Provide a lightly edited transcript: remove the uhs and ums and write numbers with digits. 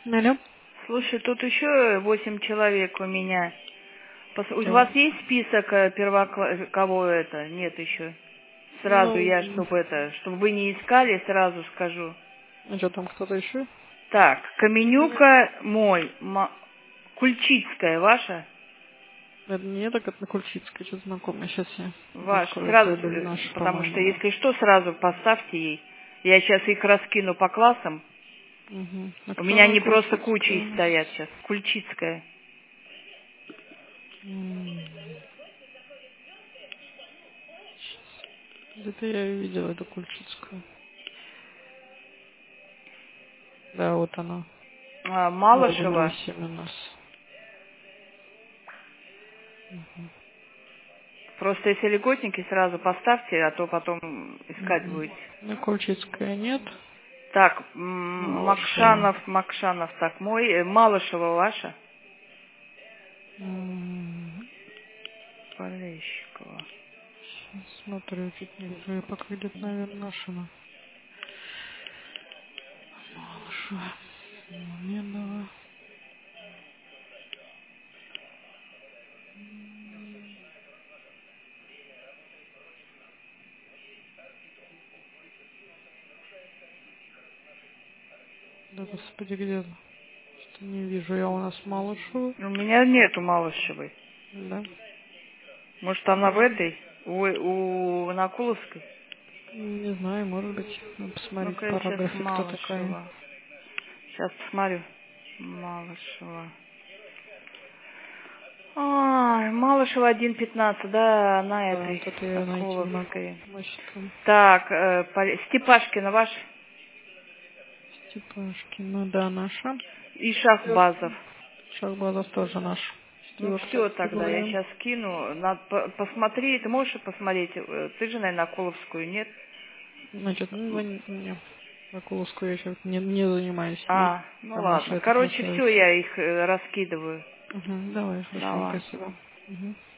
Алло. Слушай, тут еще 8 человек у меня. У Так. вас есть список кого это? Нет еще. Сразу Ну, я, чтобы вы не искали, сразу скажу. а что там кто-то еще? Так, Каменюка мой, Кульчицкая ваша? Это не так, это Кульчицкая, что знакомая. Сейчас я Ваша. открою Сразу, табель наш, потому что по-моему, да. если что, сразу поставьте ей. Я сейчас их раскину по классам. Угу. А У кто меня она не просто кучей Кульчицкая у нас? стоят сейчас. Кульчицкая. Где-то я ее видела, эту Кульчицкую. Да, вот она. Логин Малышева. 8 у нас. Просто если льготники, сразу поставьте, а то потом искать Угу. будете. Ну, Кульчицкая нет. Так, Малышева. Макшанов, так, мой, Малышева ваша? Полещикова. Смотрю, чуть не вижу. Я пока где-то, наверное, нашина. Малышева. Мамедова. Да, господи, где она? Что не вижу я у нас Малышеву. У меня нету Малышевой. Да. Может, она в этой? У Накуловской? Не знаю, может быть. Надо посмотреть в Ну-ка, я сейчас параграфе, кто такая. Малышева. Сейчас посмотрю. Малышева. Ой, Малышева 1.15, да, на Да, этой, тут я ее найти не могу. Соколовской. Значит, там Так, Степашкина ваш Степашкина, да, наша. и Шахбазов. Шахбазов тоже наш. Ну Четвертая все тогда, я категория. сейчас скину. Надо посмотри, ты можешь посмотреть? Ты же, наверное, Наколовскую, нет? Значит, не, Акуловскую я сейчас не занимаюсь ей. Ну Там наша ладно. это Короче, все, красавица. я их раскидываю Угу, давай, на хорошо, вас. спасибо. Угу.